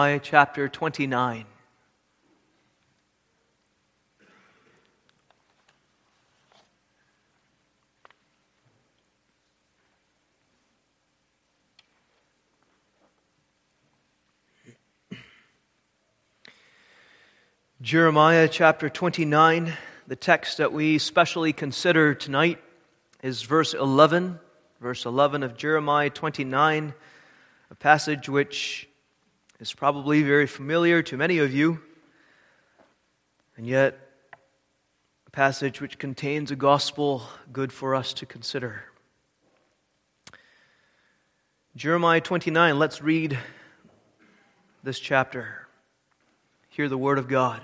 Chapter 29. Jeremiah chapter 29, the text that we specially consider tonight is verse 11. Verse 11 of Jeremiah 29, a passage which is probably very familiar to many of you, and yet a passage which contains a gospel good for us to consider. Jeremiah 29, let's read this chapter. Hear the word of God.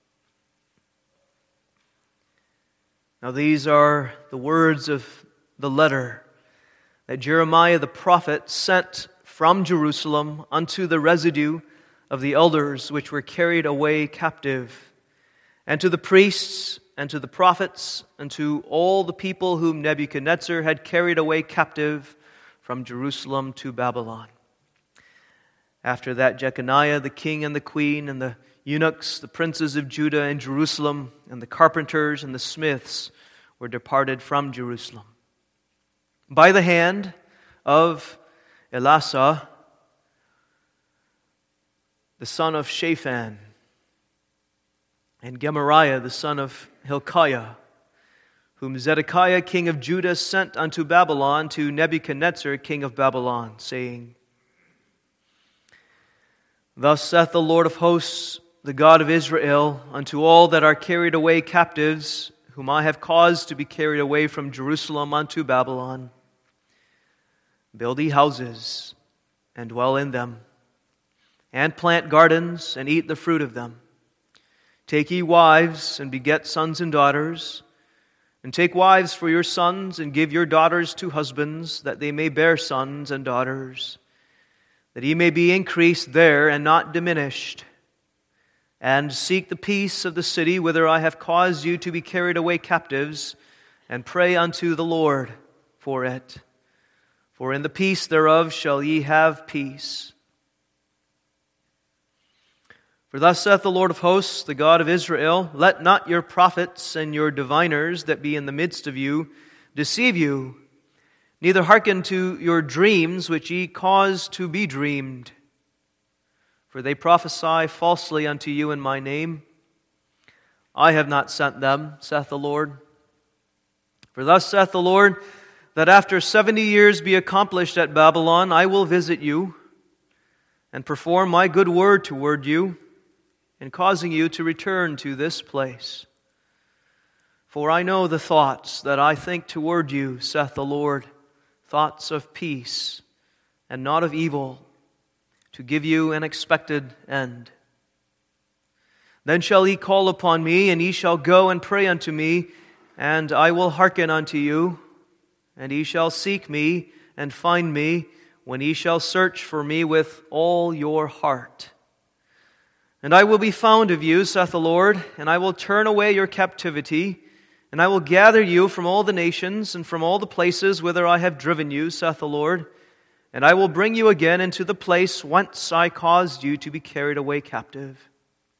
Now these are the words of the letter that Jeremiah the prophet sent from Jerusalem unto the residue of the elders which were carried away captive, and to the priests, and to the prophets, and to all the people whom Nebuchadnezzar had carried away captive from Jerusalem to Babylon. After that, Jeconiah the king and the queen, and the eunuchs, the princes of Judah and Jerusalem, and the carpenters and the smiths were departed from Jerusalem, by the hand of Elasah, the son of Shaphan, and Gemariah, the son of Hilkiah, whom Zedekiah, king of Judah, sent unto Babylon to Nebuchadnezzar, king of Babylon, saying, Thus saith the Lord of hosts, the God of Israel, unto all that are carried away captives, whom I have caused to be carried away from Jerusalem unto Babylon, build ye houses, and dwell in them, and plant gardens, and eat the fruit of them. Take ye wives, and beget sons and daughters, and take wives for your sons, and give your daughters to husbands, that they may bear sons and daughters, that ye may be increased there, and not diminished. And seek the peace of the city whither I have caused you to be carried away captives, and pray unto the Lord for it. For in the peace thereof shall ye have peace. For thus saith the Lord of hosts, the God of Israel, Let not your prophets and your diviners that be in the midst of you deceive you, neither hearken to your dreams which ye cause to be dreamed. For they prophesy falsely unto you in my name. I have not sent them, saith the Lord. For thus saith the Lord, that after 70 years be accomplished at Babylon, I will visit you, and perform my good word toward you, in causing you to return to this place. For I know the thoughts that I think toward you, saith the Lord, thoughts of peace, and not of evil, to give you an expected end. Then shall ye call upon me, and ye shall go and pray unto me, and I will hearken unto you. And ye shall seek me and find me, when ye shall search for me with all your heart. And I will be found of you, saith the Lord, and I will turn away your captivity, and I will gather you from all the nations and from all the places whither I have driven you, saith the Lord, and I will bring you again into the place whence I caused you to be carried away captive.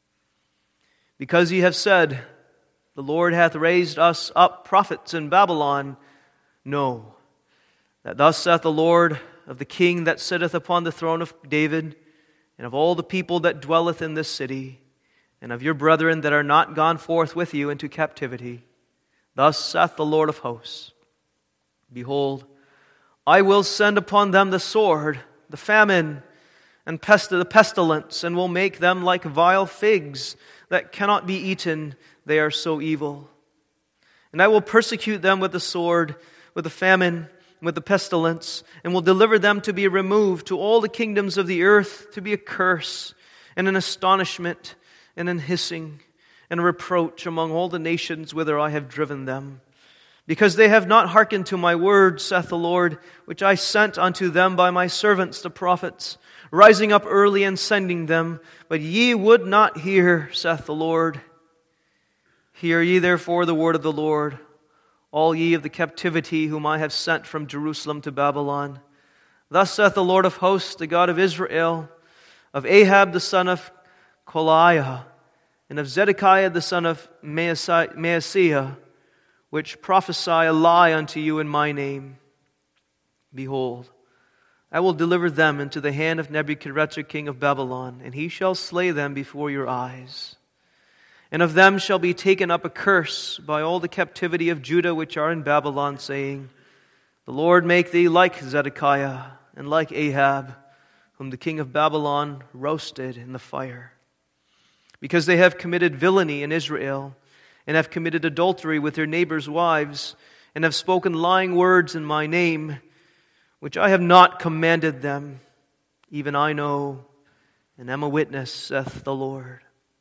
Because ye have said, The Lord hath raised us up prophets in Babylon, know that thus saith the Lord of the King that sitteth upon the throne of David, and of all the people that dwelleth in this city, and of your brethren that are not gone forth with you into captivity. Thus saith the Lord of hosts, Behold, I will send upon them the sword, the famine, and the pestilence, and will make them like vile figs that cannot be eaten, they are so evil. And I will persecute them with the sword, with the famine, with the pestilence, and will deliver them to be removed to all the kingdoms of the earth, to be a curse, and an astonishment, and an hissing, and a reproach among all the nations whither I have driven them. Because they have not hearkened to my word, saith the Lord, which I sent unto them by my servants the prophets, rising up early and sending them, but ye would not hear, saith the Lord. Hear ye therefore the word of the Lord, all ye of the captivity whom I have sent from Jerusalem to Babylon. Thus saith the Lord of hosts, the God of Israel, of Ahab the son of Kolaiah, and of Zedekiah the son of Maaseiah, which prophesy a lie unto you in my name. Behold, I will deliver them into the hand of Nebuchadnezzar king of Babylon, and he shall slay them before your eyes. And of them shall be taken up a curse by all the captivity of Judah which are in Babylon, saying, The Lord make thee like Zedekiah and like Ahab, whom the king of Babylon roasted in the fire. Because they have committed villainy in Israel, and have committed adultery with their neighbors' wives, and have spoken lying words in my name, which I have not commanded them, even I know, and am a witness, saith the Lord.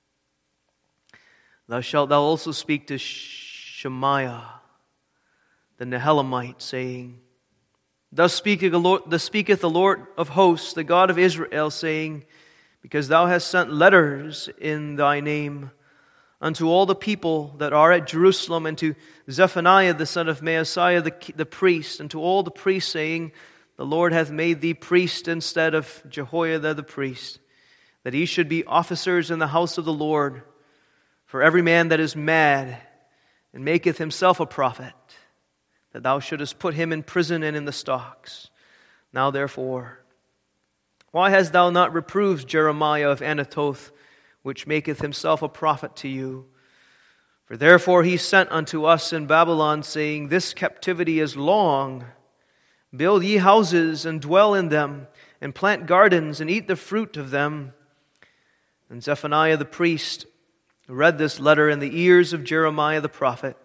Thou shalt thou also speak to Shemaiah, the Nehelamite, saying, Thus speaketh the Lord of hosts, the God of Israel, saying, Because thou hast sent letters in thy name unto all the people that are at Jerusalem, and to Zephaniah the son of Maaseiah the priest, and to all the priests, saying, The Lord hath made thee priest instead of Jehoiada the priest, that he should be officers in the house of the Lord. For every man that is mad and maketh himself a prophet, that thou shouldest put him in prison and in the stocks. Now therefore, why hast thou not reproved Jeremiah of Anathoth, which maketh himself a prophet to you? For therefore he sent unto us in Babylon, saying, This captivity is long. Build ye houses, and dwell in them, and plant gardens, and eat the fruit of them. And Zephaniah the priest read this letter in the ears of Jeremiah the prophet.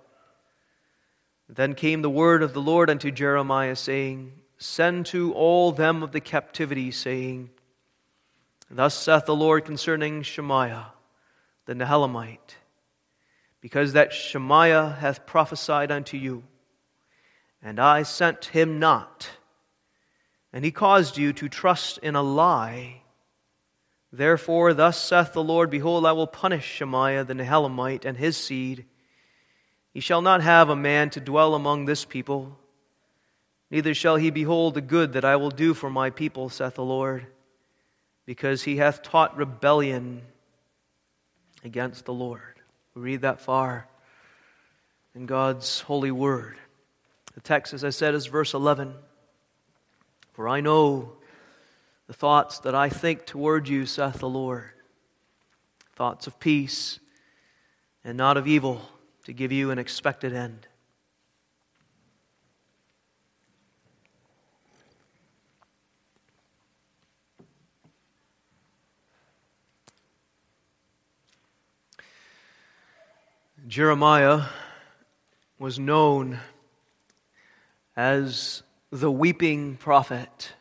Then came the word of the Lord unto Jeremiah, saying, Send to all them of the captivity, saying, Thus saith the Lord concerning Shemaiah, the Nehelamite, because that Shemaiah hath prophesied unto you, and I sent him not, and he caused you to trust in a lie. Therefore, thus saith the Lord, Behold, I will punish Shemaiah the Nehelamite and his seed. He shall not have a man to dwell among this people, neither shall he behold the good that I will do for my people, saith the Lord, because he hath taught rebellion against the Lord. We read that far in God's holy word. The text, as I said, is verse 11. For I know the thoughts that I think toward you, saith the Lord, thoughts of peace and not of evil, to give you an expected end. Jeremiah was known as the weeping prophet.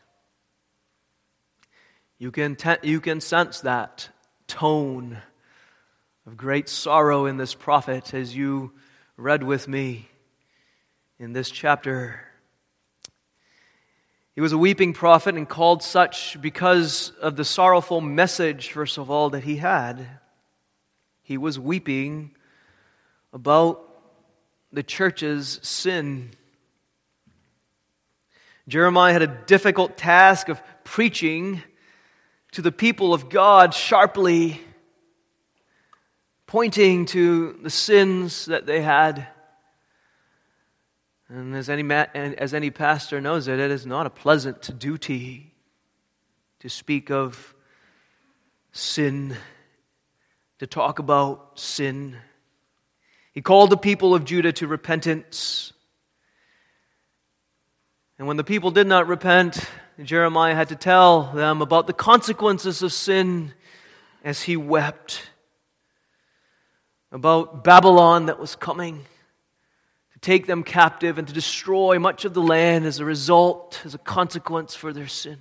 You can sense that tone of great sorrow in this prophet as you read with me in this chapter. He was a weeping prophet and called such because of the sorrowful message, first of all, that he had. He was weeping about the church's sin. Jeremiah had a difficult task of preaching to the people of God sharply, pointing to the sins that they had. And as any pastor knows it is not a pleasant duty to speak of sin, to talk about sin. He called the people of Judah to repentance. And when the people did not repent, Jeremiah had to tell them about the consequences of sin as he wept about Babylon that was coming to take them captive and to destroy much of the land as a result, as a consequence for their sin.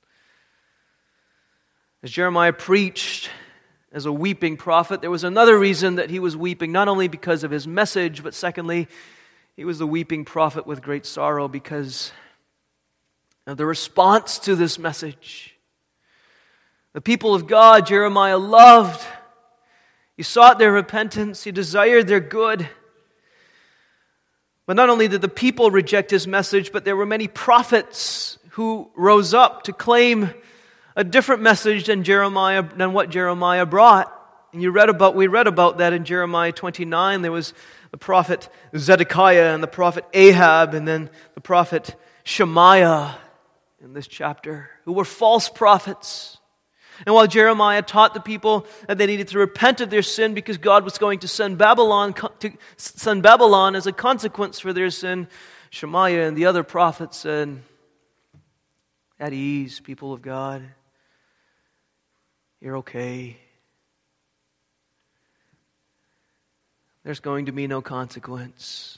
As Jeremiah preached as a weeping prophet, there was another reason that he was weeping, not only because of his message, but secondly, he was the weeping prophet with great sorrow because of the response to this message. The people of God, Jeremiah loved. He sought their repentance. He desired their good. But not only did the people reject his message, but there were many prophets who rose up to claim a different message than what Jeremiah brought. And we read about that in Jeremiah 29. There was the prophet Zedekiah and the prophet Ahab and then the prophet Shemaiah in this chapter, who were false prophets. And while Jeremiah taught the people that they needed to repent of their sin because God was going to send Babylon as a consequence for their sin, Shemaiah and the other prophets said, "At ease, people of God. You're okay. There's going to be no consequence."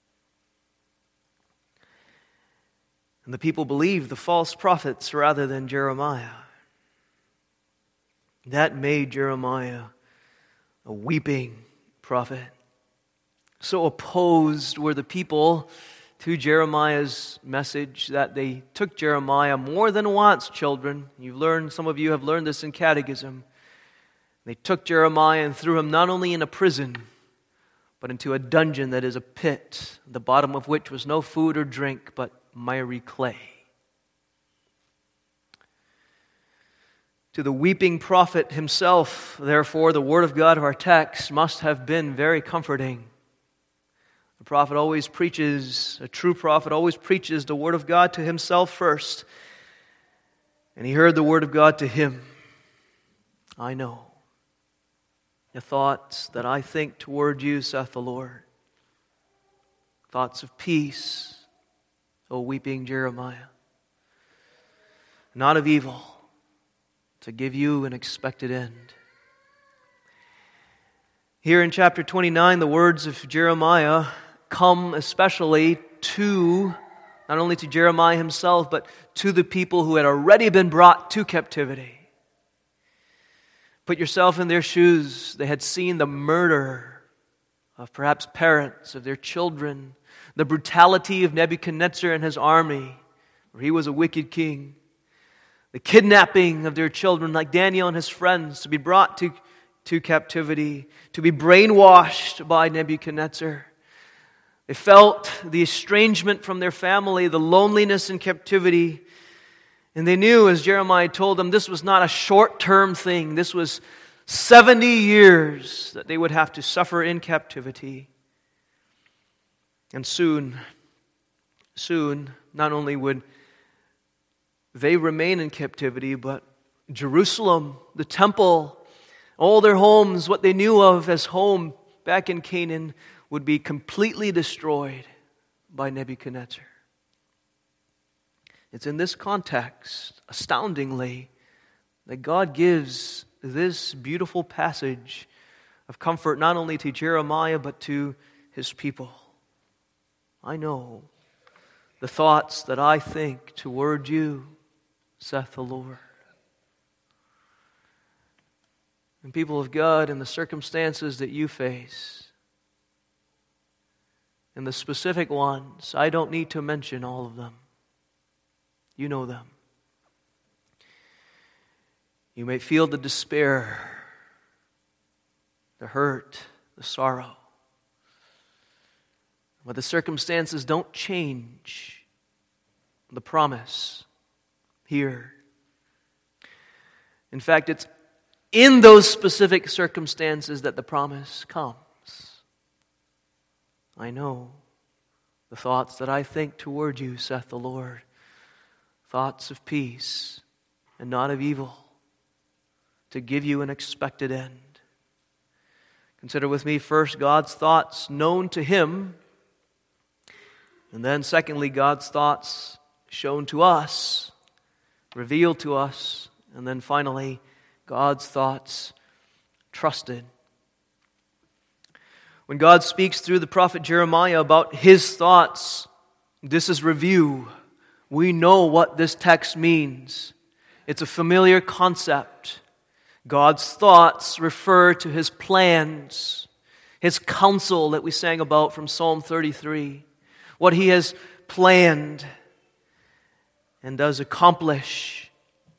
And the people believed the false prophets rather than Jeremiah. That made Jeremiah a weeping prophet. So opposed were the people to Jeremiah's message that they took Jeremiah more than once, children. Some of you have learned this in catechism. They took Jeremiah and threw him not only in a prison, but into a dungeon that is a pit, the bottom of which was no food or drink, but miry clay. To the weeping prophet himself, therefore, the word of God of our text must have been very comforting. A true prophet always preaches the word of God to himself first. And he heard the word of God to him. "I know the thoughts that I think toward you, saith the Lord. Thoughts of peace, O weeping Jeremiah, not of evil, to give you an expected end." Here in chapter 29, the words of Jeremiah come especially not only to Jeremiah himself, but to the people who had already been brought to captivity. Put yourself in their shoes. They had seen the murder of perhaps parents, of their children, the brutality of Nebuchadnezzar and his army, where he was a wicked king, the kidnapping of their children like Daniel and his friends to be brought to captivity, to be brainwashed by Nebuchadnezzar. They felt the estrangement from their family, the loneliness in captivity. And they knew, as Jeremiah told them, this was not a short-term thing. This was 70 years that they would have to suffer in captivity. And soon, not only would they remain in captivity, but Jerusalem, the temple, all their homes, what they knew of as home back in Canaan, would be completely destroyed by Nebuchadnezzar. It's in this context, astoundingly, that God gives this beautiful passage of comfort not only to Jeremiah but to his people. "I know the thoughts that I think toward you, saith the Lord." And people of God, in the circumstances that you face, in the specific ones, I don't need to mention all of them. You know them. You may feel the despair, the hurt, the sorrow. But the circumstances don't change the promise here. In fact, it's in those specific circumstances that the promise comes. "I know the thoughts that I think toward you, saith the Lord, thoughts of peace and not of evil, to give you an expected end." Consider with me first God's thoughts known to him, and then secondly, God's thoughts shown to us, revealed to us, and then finally, God's thoughts trusted. When God speaks through the prophet Jeremiah about his thoughts, this is review. We know what this text means. It's a familiar concept. God's thoughts refer to his plans, his counsel that we sang about from Psalm 33, what he has planned and does accomplish.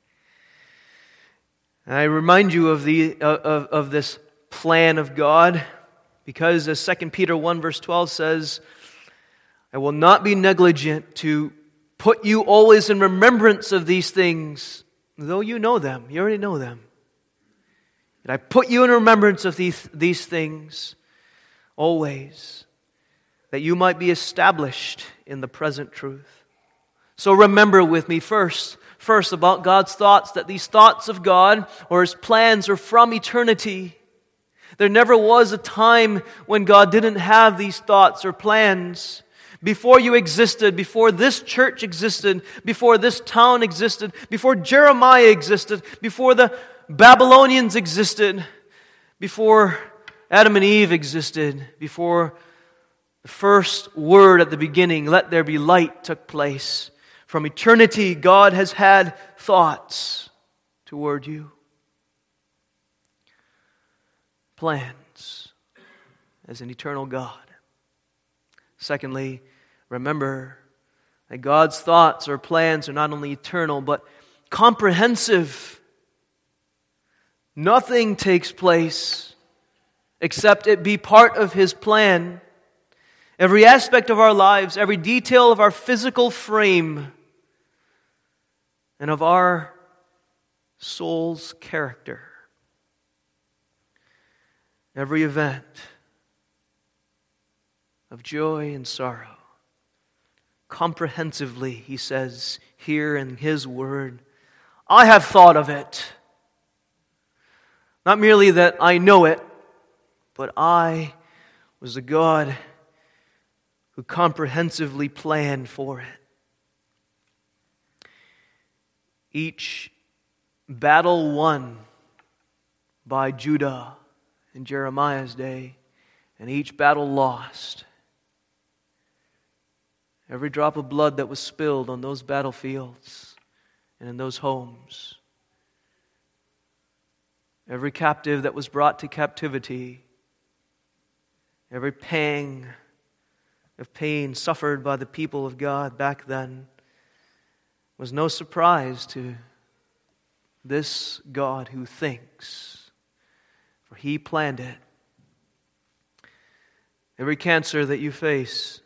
And I remind you of this plan of God, because as 2 Peter 1 verse 12 says, "I will not be negligent to put you always in remembrance of these things, though you know them, you already know them, yet I put you in remembrance of these things always, that you might be established in the present truth. So remember with me first about God's thoughts, that these thoughts of God or His plans are from eternity. There never was a time when God didn't have these thoughts or plans. Before you existed, before this church existed, before this town existed, before Jeremiah existed, before the Babylonians existed, before Adam and Eve existed, before the first word at the beginning, let there be light, took place. From eternity, God has had thoughts toward you. Plans as an eternal God. Secondly, remember that God's thoughts or plans are not only eternal, but comprehensive. Nothing takes place except it be part of His plan. Every aspect of our lives, every detail of our physical frame, and of our soul's character. Every event of joy and sorrow. Comprehensively, He says here in His Word, I have thought of it. Not merely that I know it, but I was the God who comprehensively planned for it. Each battle won by Judah in Jeremiah's day, and each battle lost. Every drop of blood that was spilled on those battlefields and in those homes. Every captive that was brought to captivity. Every pang of pain suffered by the people of God back then was no surprise to this God who thinks, for He planned it. Every cancer that you face,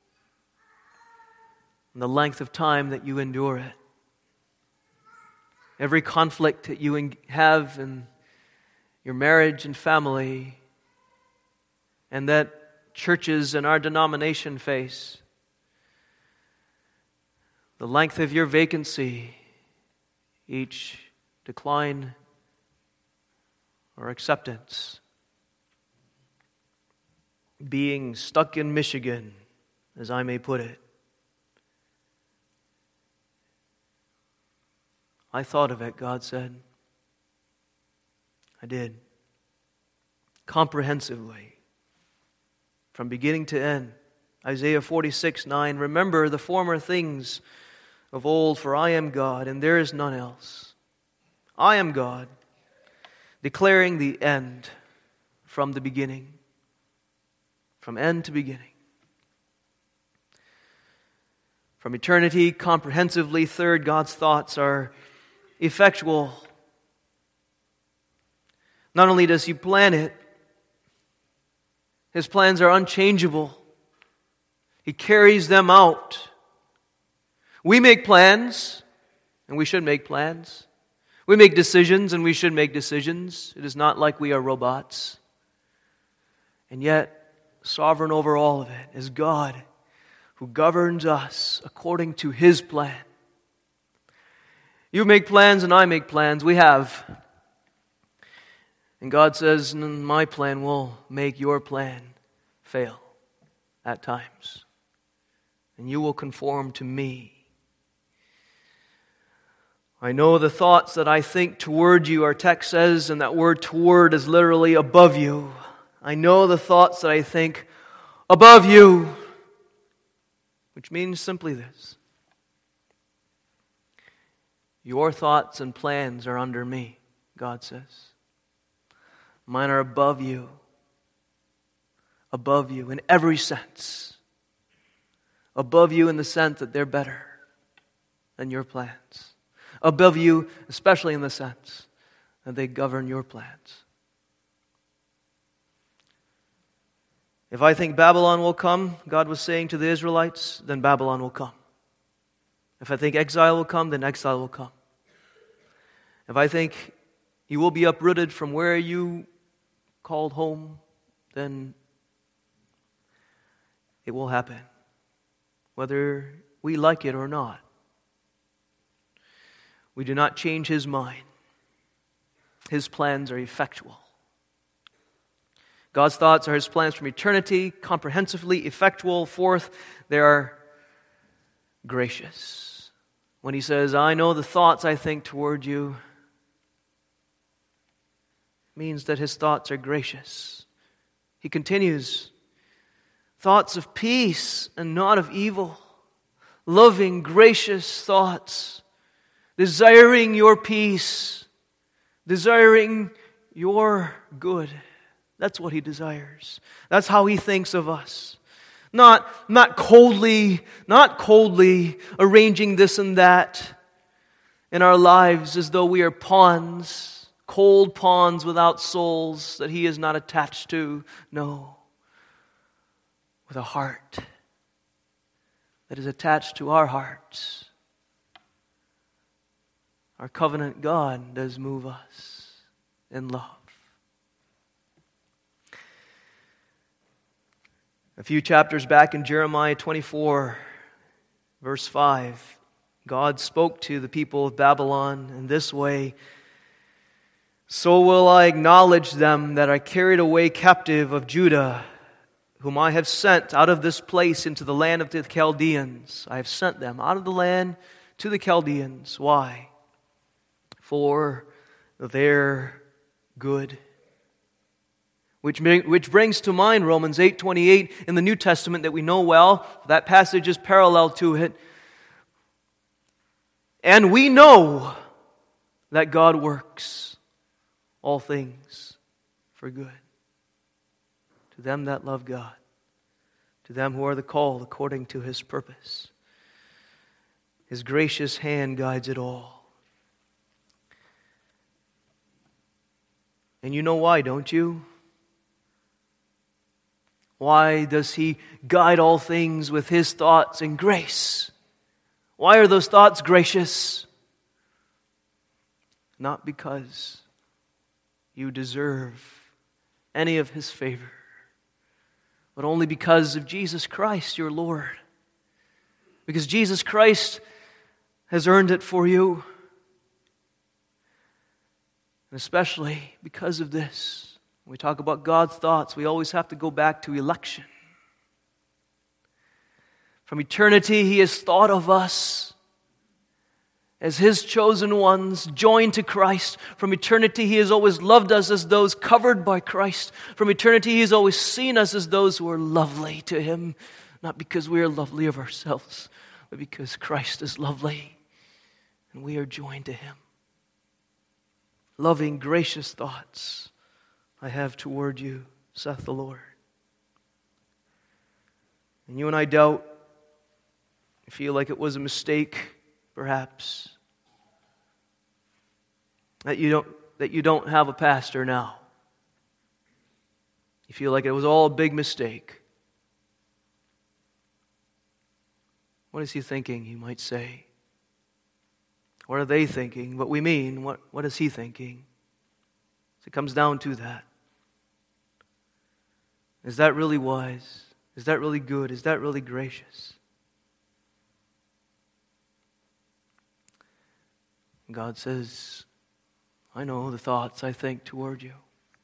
and the length of time that you endure it. Every conflict that you have in your marriage and family, and that churches in our denomination face. The length of your vacancy, each decline or acceptance. Being stuck in Michigan, as I may put it. I thought of it, God said. I did. Comprehensively. From beginning to end. Isaiah 46:9. Remember the former things of old, for I am God, and there is none else. I am God, declaring the end from the beginning. From end to beginning. From eternity, comprehensively. Third, God's thoughts are effectual. Not only does He plan it, His plans are unchangeable. He carries them out. We make plans, and we should make plans. We make decisions, and we should make decisions. It is not like we are robots. And yet, sovereign over all of it is God, who governs us according to His plan. You make plans and I make plans. We have. And God says, my plan will make your plan fail at times. And you will conform to me. I know the thoughts that I think toward you, our text says, and that word toward is literally above you. I know the thoughts that I think above you, which means simply this. Your thoughts and plans are under me, God says. Mine are above you. Above you in every sense. Above you in the sense that they're better than your plans. Above you, especially in the sense that they govern your plans. If I think Babylon will come, God was saying to the Israelites, then Babylon will come. If I think exile will come, then exile will come. if I think you will be uprooted from where you called home, then it will happen, whether we like it or not. We do not change His mind. His plans are effectual. God's thoughts are His plans from eternity, comprehensively effectual. Fourth, they are gracious. When He says, I know the thoughts I think toward you, it means that His thoughts are gracious. He continues, thoughts of peace and not of evil, loving, gracious thoughts, desiring your peace, desiring your good. That's what He desires. That's how He thinks of us. Not coldly arranging this and that in our lives as though we are pawns, cold pawns without souls that He is not attached to. No. With a heart that is attached to our hearts. Our covenant God does move us in love. A few chapters back in Jeremiah 24, verse 5, God spoke to the people of Babylon in this way, so will I acknowledge them that I carried away captive of Judah, whom I have sent out of this place into the land of the Chaldeans. I have sent them out of the land to the Chaldeans. Why? For their good. Which brings to mind Romans 8:28 in the New Testament that we know well. That passage is parallel to it. And we know that God works all things for good to them that love God, to them who are the called according to His purpose. His gracious hand guides it all. And you know why, don't you? Why does He guide all things with His thoughts and grace? Why are those thoughts gracious? Not because you deserve any of His favor, but only because of Jesus Christ, your Lord. Because Jesus Christ has earned it for you. And especially because of this. When we talk about God's thoughts, we always have to go back to election. From eternity, He has thought of us as His chosen ones, joined to Christ. From eternity, He has always loved us as those covered by Christ. From eternity, He has always seen us as those who are lovely to Him, not because we are lovely of ourselves, but because Christ is lovely and we are joined to Him. Loving, gracious thoughts I have toward you, saith the Lord. And you and I doubt, feel like it was a mistake, perhaps, that you don't have a pastor now. You feel like it was all a big mistake. What is he thinking, you might say? What are they thinking? What we mean, what is he thinking? It comes down to that. Is that really wise? Is that really good? Is that really gracious? God says, I know the thoughts I think toward you.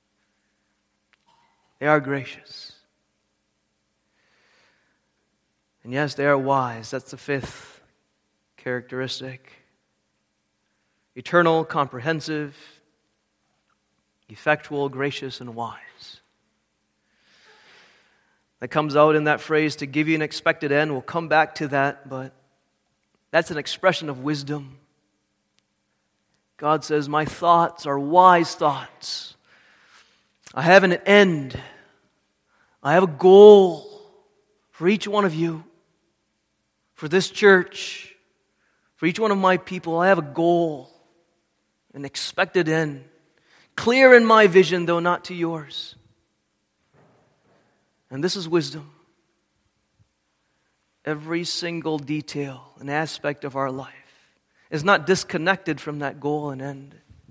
They are gracious. And yes, they are wise. That's the fifth characteristic. Eternal, comprehensive, effectual, gracious, and wise. That comes out in that phrase, to give you an expected end. We'll come back to that, but that's an expression of wisdom. God says, my thoughts are wise thoughts. I have an end. I have a goal for each one of you, for this church, for each one of my people. I have a goal, an expected end. Clear in my vision, though not to yours. And this is wisdom. Every single detail and aspect of our life is not disconnected from that goal and end.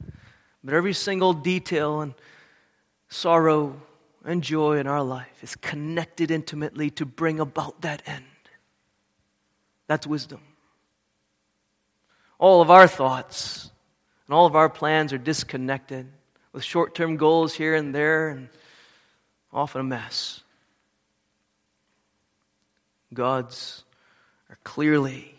But every single detail and sorrow and joy in our life is connected intimately to bring about that end. That's wisdom. All of our thoughts and all of our plans are disconnected with short-term goals here and there and often a mess. God's are clearly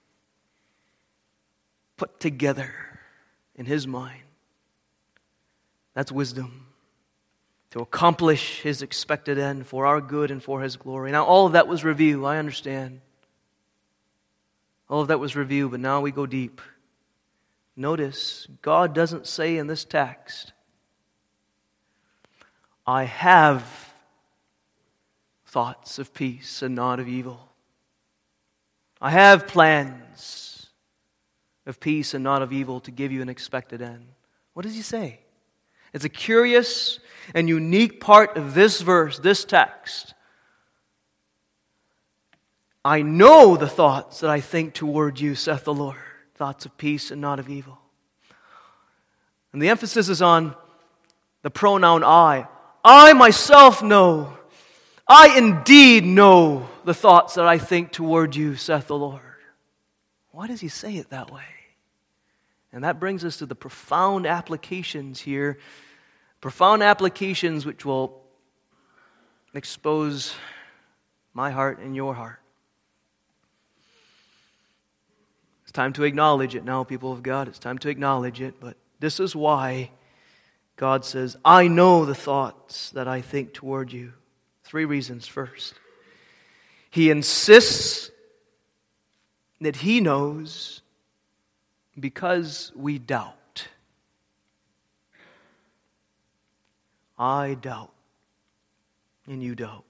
put together in His mind. That's wisdom to accomplish His expected end for our good and for His glory. Now, all of that was review, I understand. All of that was review, but now we go deep. Notice, God doesn't say in this text, I have thoughts of peace and not of evil. I have plans of peace and not of evil to give you an expected end. What does He say? It's a curious and unique part of this verse, this text. I know the thoughts that I think toward you, saith the Lord, thoughts of peace and not of evil. And the emphasis is on the pronoun I. I myself know. I indeed know the thoughts that I think toward you, saith the Lord. Why does He say it that way? And that brings us to the profound applications here. Profound applications which will expose my heart and your heart. It's time to acknowledge it now, people of God. It's time to acknowledge it. But this is why God says, I know the thoughts that I think toward you. 3 reasons. First, He insists that He knows because we doubt. I doubt, and you doubt.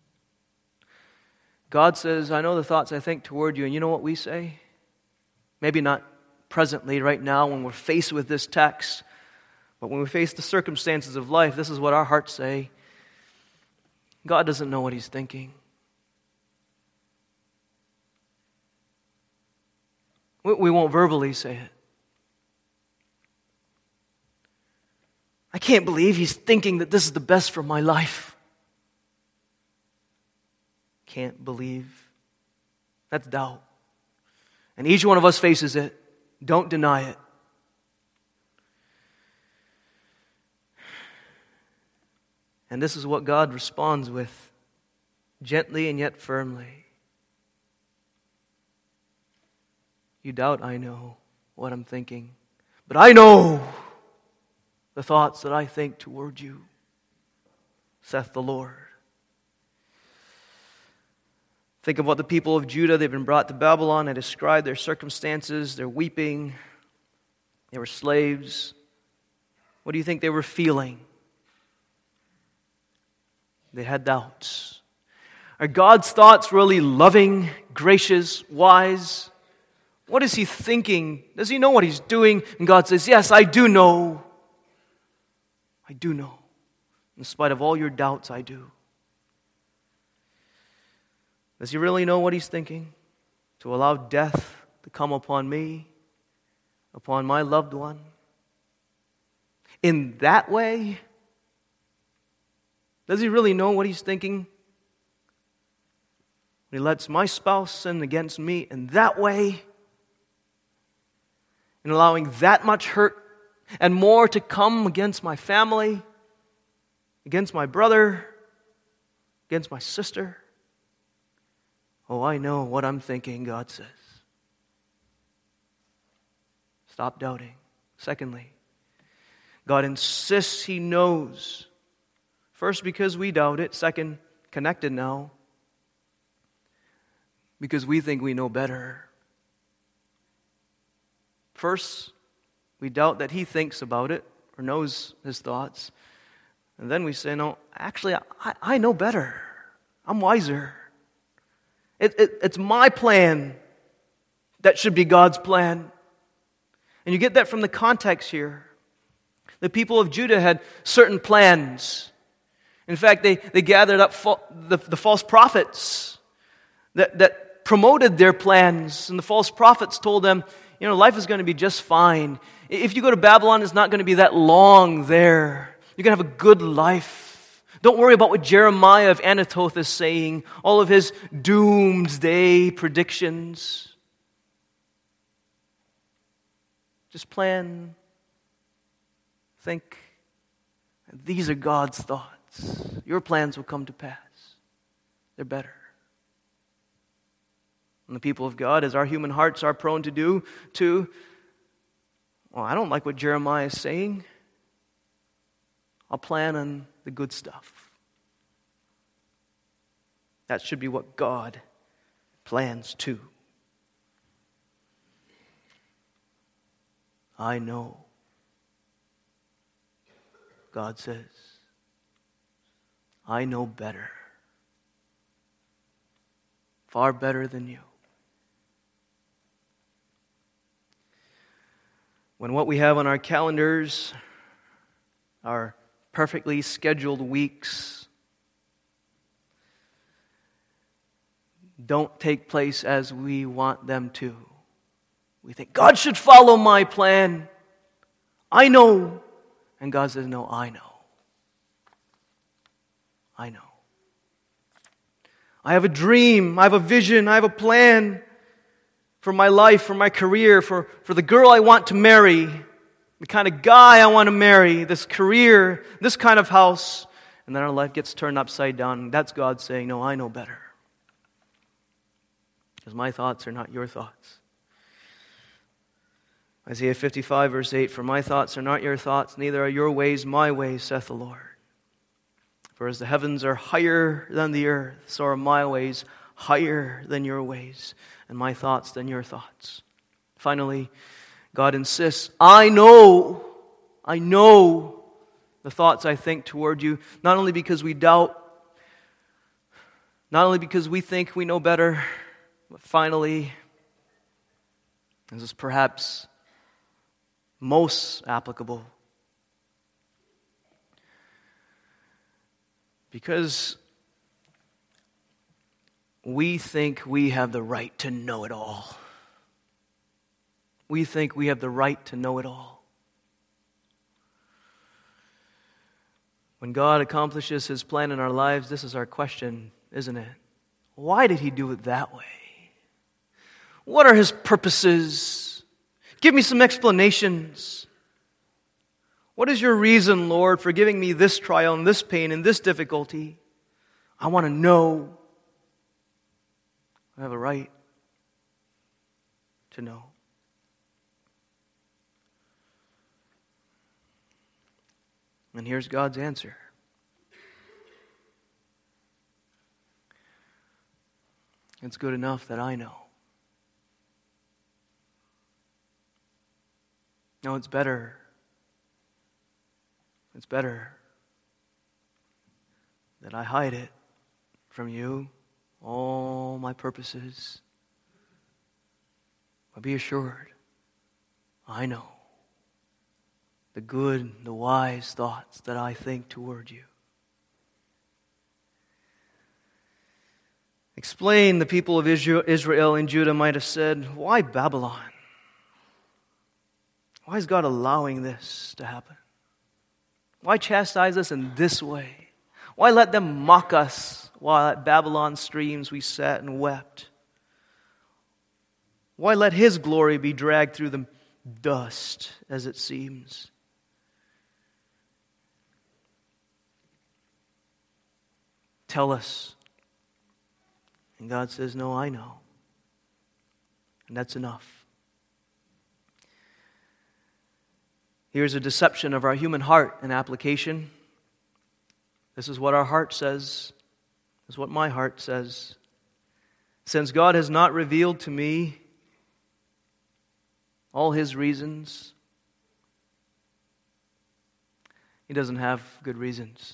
God says, I know the thoughts I think toward you, and you know what we say? Maybe not presently, right now, when we're faced with this text, but when we face the circumstances of life, this is what our hearts say. God doesn't know what He's thinking. We won't verbally say it. I can't believe He's thinking that this is the best for my life. Can't believe. That's doubt. And each one of us faces it. Don't deny it. And this is what God responds with, gently and yet firmly. You doubt I know what I'm thinking, but I know the thoughts that I think toward you, saith the Lord. Think of what the people of Judah, they've been brought to Babylon. I described their circumstances. They're weeping. They were slaves. What do you think they were feeling? They had doubts. Are God's thoughts really loving, gracious, wise? What is He thinking? Does He know what He's doing? And God says, yes, I do know. I do know. In spite of all your doubts, I do. Does He really know what He's thinking? To allow death to come upon me, upon my loved one? In that way? Does He really know what He's thinking? When He lets my spouse sin against me in that way? In allowing that much hurt and more to come against my family, against my brother, against my sister? Oh, I know what I'm thinking, God says. Stop doubting. Secondly, God insists He knows. First, because we doubt it. Second, connected now, because we think we know better. First, we doubt that He thinks about it or knows His thoughts. And then we say, no, actually, I know better. I'm wiser. It's my plan that should be God's plan. And you get that from the context here. The people of Judah had certain plans. In fact, they gathered up the false prophets that promoted their plans. And the false prophets told them, life is going to be just fine If you go to Babylon, it's not going to be that long there. You're going to have a good life. Don't worry about what Jeremiah of Anathoth is saying, all of his doomsday predictions. Just plan, think. These are God's thoughts. Your plans will come to pass. They're better. And the people of God, as our human hearts are prone to do, well, I don't like what Jeremiah is saying. I'll plan on the good stuff. That should be what God plans too. I know, God says, I know better. Far better than you. When what we have on our calendars are perfectly scheduled weeks don't take place as we want them to, we think, God should follow my plan. I know. And God says, no, I know. I know. I have a dream, I have a vision, I have a plan for my life, for my career, for the girl I want to marry, the kind of guy I want to marry, this career, this kind of house. And then our life gets turned upside down. That's God saying, no, I know better. Because my thoughts are not your thoughts. Isaiah 55 verse 8, for my thoughts are not your thoughts, neither are your ways my ways, saith the Lord. For as the heavens are higher than the earth, so are my ways higher than your ways, and my thoughts than your thoughts. Finally, God insists, I know the thoughts I think toward you, not only because we doubt, not only because we think we know better, but finally, this is perhaps most applicable, because we think we have the right to know it all. We think we have the right to know it all. When God accomplishes His plan in our lives, this is our question, isn't it? Why did He do it that way? What are His purposes? Give me some explanations. What is your reason, Lord, for giving me this trial and this pain and this difficulty? I want to know. I have a right to know. And here's God's answer. It's good enough that I know. No, it's better. It's better that I hide it from you, all my purposes. But be assured, I know the good, the wise thoughts that I think toward you. Explain, the people of Israel and Judah might have said, why Babylon? Why is God allowing this to happen? Why chastise us in this way? Why let them mock us while at Babylon's streams we sat and wept? Why let His glory be dragged through the dust, as it seems? Tell us. And God says, no, I know. And that's enough. Here's a deception of our human heart in application. This is what our heart says. This is what my heart says. Since God has not revealed to me all His reasons, He doesn't have good reasons.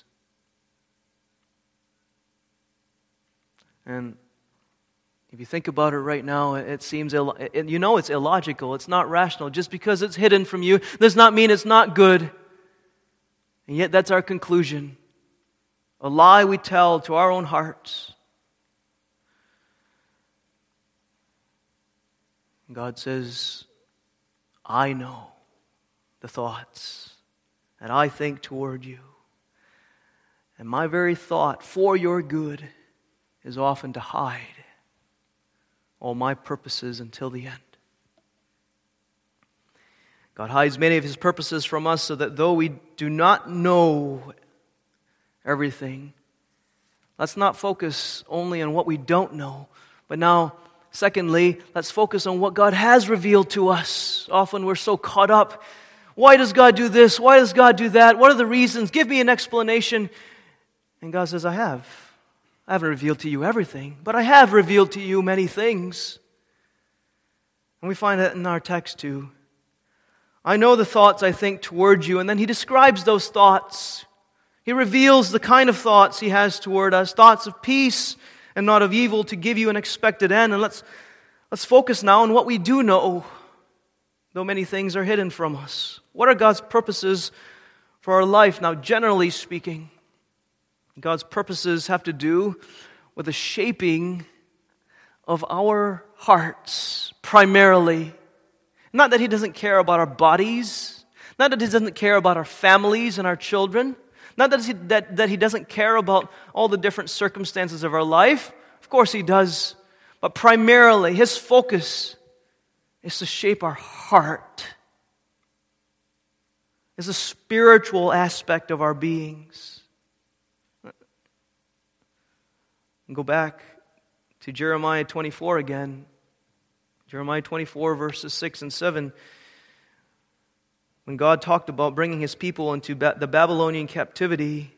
And if you think about it right now, it seems, it's illogical. It's not rational. Just because it's hidden from you does not mean it's not good. And yet that's our conclusion. A lie we tell to our own hearts. God says, I know. the thoughts that I think toward you. And my very thought for your good is often to hide all my purposes until the end. God hides many of His purposes from us so that though we do not know everything, let's not focus only on what we don't know, but now, secondly, let's focus on what God has revealed to us. Often we're so caught up. Why does God do this? Why does God do that? What are the reasons? Give me an explanation. And God says, I haven't revealed to you everything, but I have revealed to you many things. And we find that in our text too. I know the thoughts I think toward you. And then He describes those thoughts. He reveals the kind of thoughts He has toward us, thoughts of peace and not of evil, to give you an expected end. And let's focus now on what we do know, though many things are hidden from us. What are God's purposes for our life? Now, generally speaking, God's purposes have to do with the shaping of our hearts, primarily. Not that He doesn't care about our bodies, not that He doesn't care about our families and our children, not that He doesn't care about all the different circumstances of our life. Of course He does. But primarily, His focus is to shape our heart. It's a spiritual aspect of our beings. And go back to Jeremiah 24 again. Jeremiah 24, verses 6 and 7. When God talked about bringing His people into the Babylonian captivity,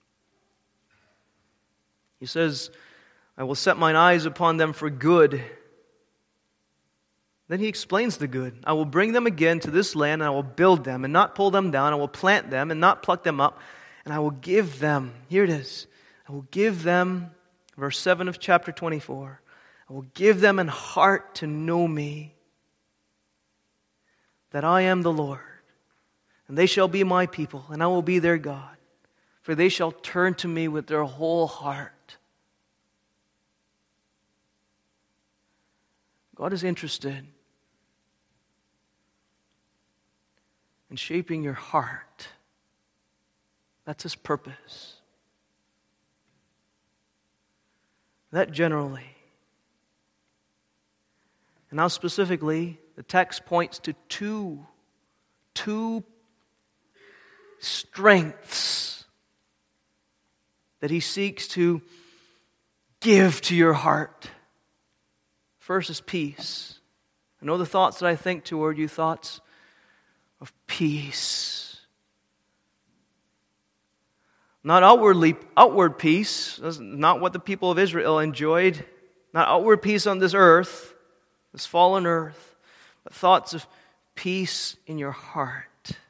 He says, I will set mine eyes upon them for good. Then He explains the good. I will bring them again to this land, and I will build them and not pull them down. I will plant them and not pluck them up. And I will give them, here it is, I will give them, verse 7 of chapter 24, I will give them an heart to know me, that I am the Lord. And they shall be my people, and I will be their God. For they shall turn to me with their whole heart. God is interested in shaping your heart. That's His purpose. That generally. And now specifically, the text points to two strengths that He seeks to give to your heart. First is peace. I know the thoughts that I think toward you, thoughts of peace. Not outward peace. That's not what the people of Israel enjoyed. Not outward peace on this earth, this fallen earth, but thoughts of peace in your heart.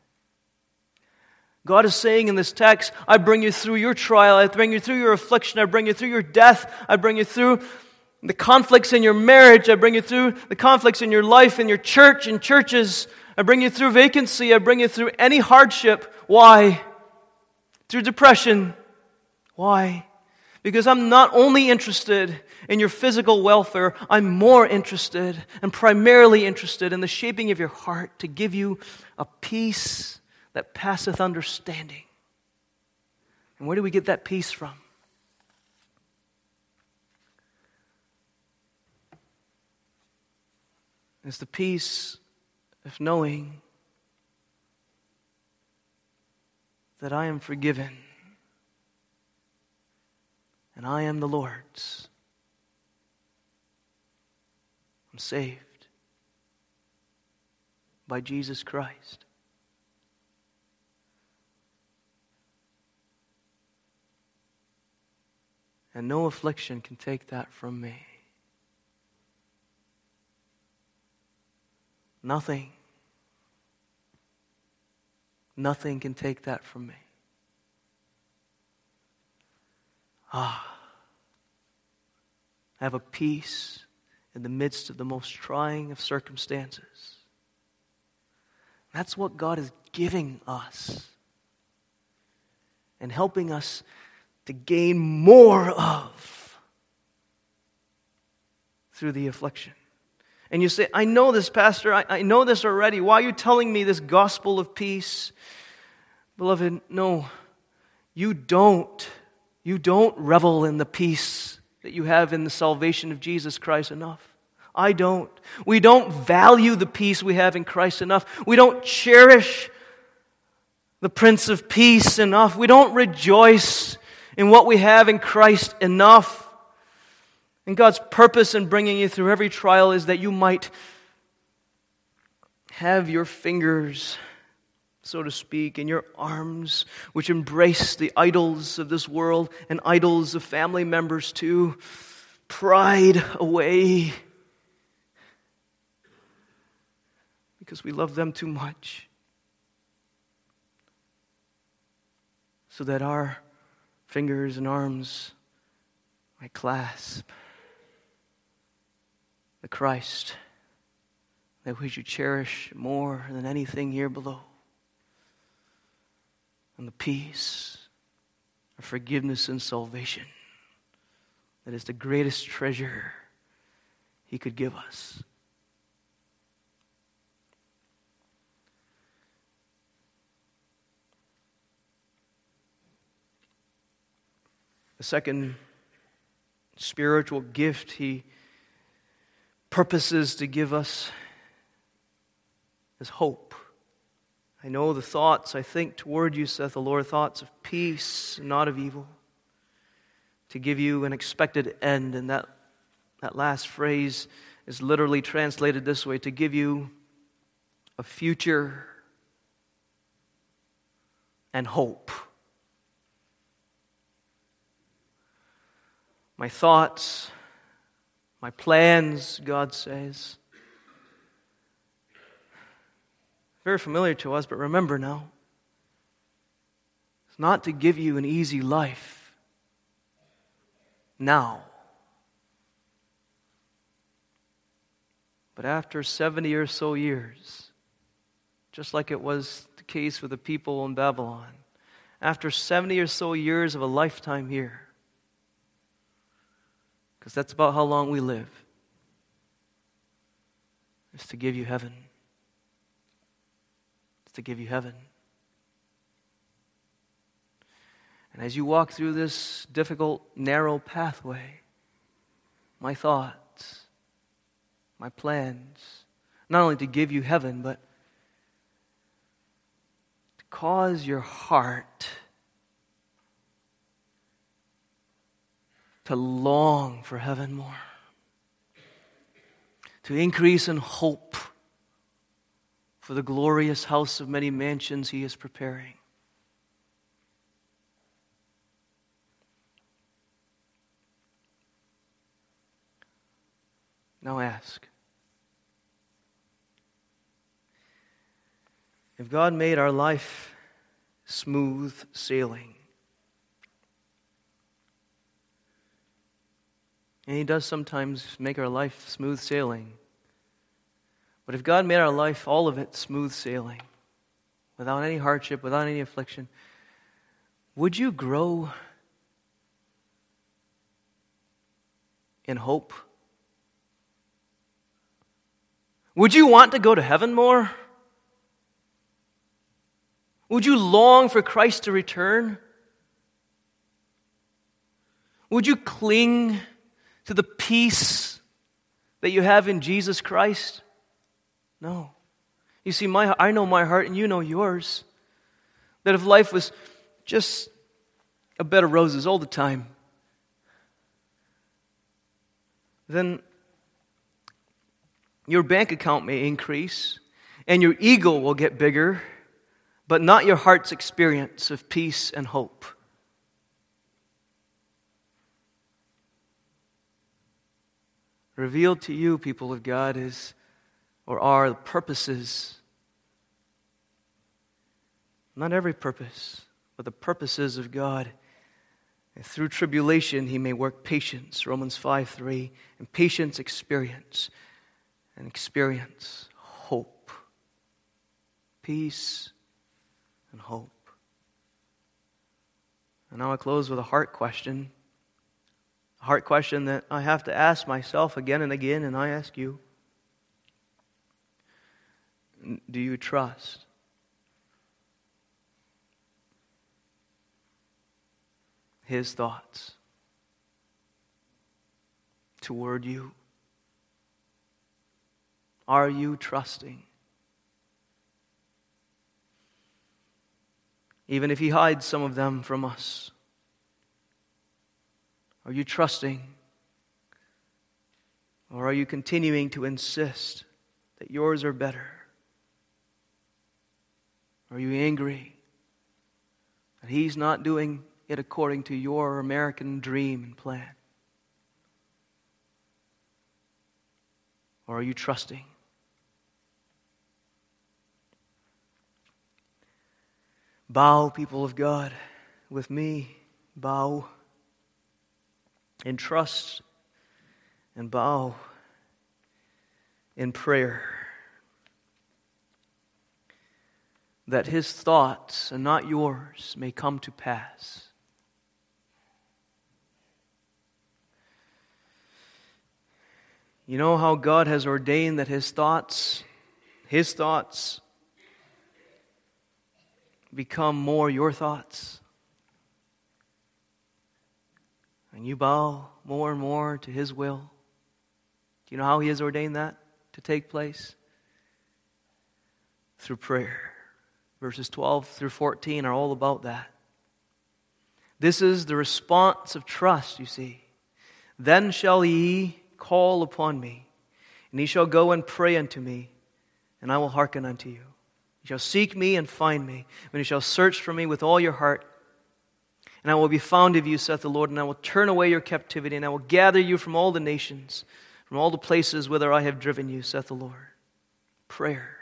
God is saying in this text, I bring you through your trial, I bring you through your affliction, I bring you through your death, I bring you through the conflicts in your marriage, I bring you through the conflicts in your life, in your church, in churches, I bring you through vacancy, I bring you through any hardship. Why? Through depression. Why? Because I'm not only interested in your physical welfare, I'm more interested and primarily interested in the shaping of your heart to give you a peace that passeth understanding. And where do we get that peace from? It's the peace of knowing that I am forgiven and I am the Lord's. I'm saved by Jesus Christ. And no affliction can take that from me. Nothing can take that from me. I have a peace in the midst of the most trying of circumstances. That's what God is giving us and helping us to gain more of through the affliction. And you say, I know this, Pastor. I know this already. Why are you telling me this gospel of peace? Beloved, no, you don't. You don't revel in the peace that you have in the salvation of Jesus Christ enough. I don't. We don't value the peace we have in Christ enough. We don't cherish the Prince of Peace enough. We don't rejoice in what we have in Christ enough. And God's purpose in bringing you through every trial is that you might have your fingers, so to speak, in your arms, which embrace the idols of this world and idols of family members too. Pride away, because we love them too much, so that our fingers and arms might clasp the Christ that we should cherish more than anything here below. And the peace of forgiveness and salvation that is the greatest treasure He could give us. The second spiritual gift He purposes to give us is hope. I know the thoughts I think toward you, saith the Lord, thoughts of peace, not of evil, to give you an expected end. And that last phrase is literally translated this way, to give you a future and hope. My thoughts, my plans, God says. Very familiar to us, but remember now, it's not to give you an easy life now. But after 70 or so years, just like it was the case with the people in Babylon, after 70 or so years of a lifetime here, because that's about how long we live, is to give you heaven. It's to give you heaven. And as you walk through this difficult, narrow pathway, my thoughts, my plans, not only to give you heaven, but to cause your heart to long for heaven more, to increase in hope for the glorious house of many mansions He is preparing. Now ask, if God made our life smooth sailing, and He does sometimes make our life smooth sailing, but if God made our life, all of it, smooth sailing, without any hardship, without any affliction, would you grow in hope? Would you want to go to heaven more? Would you long for Christ to return? Would you cling to the peace that you have in Jesus Christ? No. You see, I know my heart and you know yours. That if life was just a bed of roses all the time, then your bank account may increase and your ego will get bigger, but not your heart's experience of peace and hope. Revealed to you, people of God, are the purposes, not every purpose, but the purposes of God. And through tribulation He may work patience, Romans 5:3, and patience experience, and experience hope, peace and hope. And now I close with a heart question that I have to ask myself again and again, and I ask you. do you trust? His thoughts toward you? Are you trusting? Even if He hides some of them from us, are you trusting? Or are you continuing to insist that yours are better? Are you angry that He's not doing it according to your American dream and plan? Or are you trusting? Bow, people of God, with me. Bow in trust and bow in prayer, that His thoughts and not yours may come to pass. You know how God has ordained that His thoughts become more your thoughts? And you bow more and more to His will. Do you know how He has ordained that to take place? Through prayer. Verses 12 through 14 are all about that. This is the response of trust, you see. Then shall ye call upon me, and ye shall go and pray unto me, and I will hearken unto you. You shall seek me and find me, when you shall search for me with all your heart. And I will be found of you, saith the Lord, and I will turn away your captivity, and I will gather you from all the nations, from all the places whither I have driven you, saith the Lord. Prayer.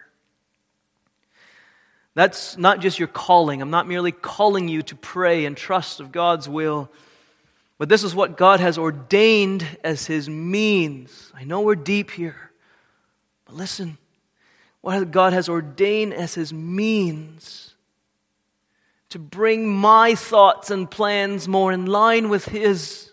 That's not just your calling. I'm not merely calling you to pray and trust of God's will, but this is what God has ordained as His means. I know we're deep here, but listen. What God has ordained as His means to bring my thoughts and plans more in line with His.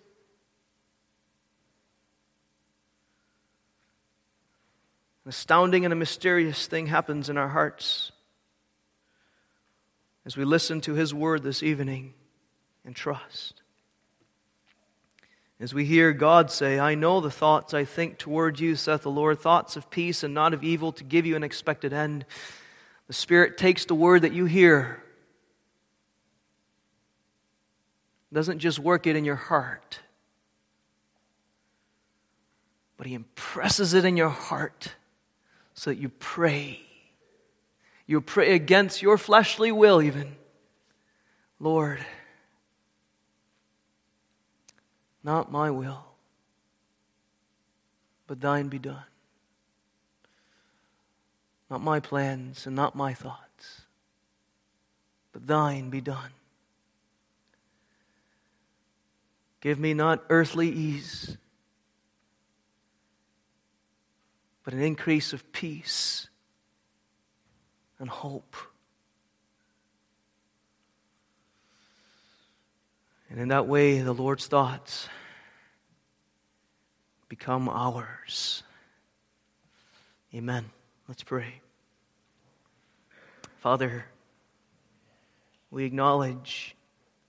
An astounding and a mysterious thing happens in our hearts as we listen to His word this evening and trust. As we hear God say, I know the thoughts I think toward you, saith the Lord, thoughts of peace and not of evil, to give you an expected end. The Spirit takes the word that you hear, doesn't just work it in your heart, but He impresses it in your heart so that you pray. You pray against your fleshly will even. Lord, not my will, but thine be done. Not my plans and not my thoughts, but thine be done. Give me not earthly ease, but an increase of peace and hope. And in that way, the Lord's thoughts become ours. Amen. Let's pray. Father, we acknowledge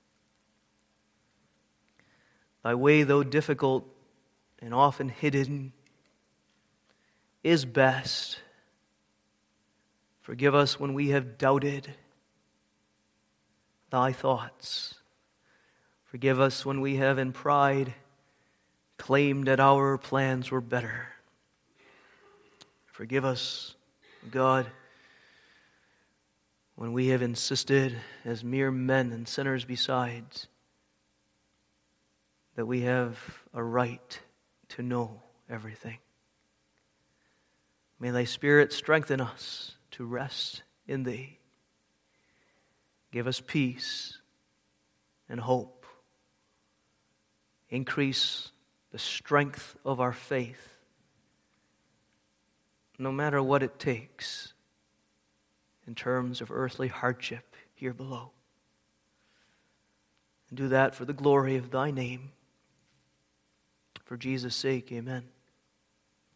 Thy way, though difficult and often hidden, is best. Forgive us when we have doubted Thy thoughts. Forgive us when we have in pride claimed that our plans were better. Forgive us, God, when we have insisted as mere men and sinners besides that we have a right to know everything. May Thy Spirit strengthen us to rest in Thee. Give us peace and hope. Increase the strength of our faith, no matter what it takes in terms of earthly hardship here below. And do that for the glory of Thy name. For Jesus' sake, amen.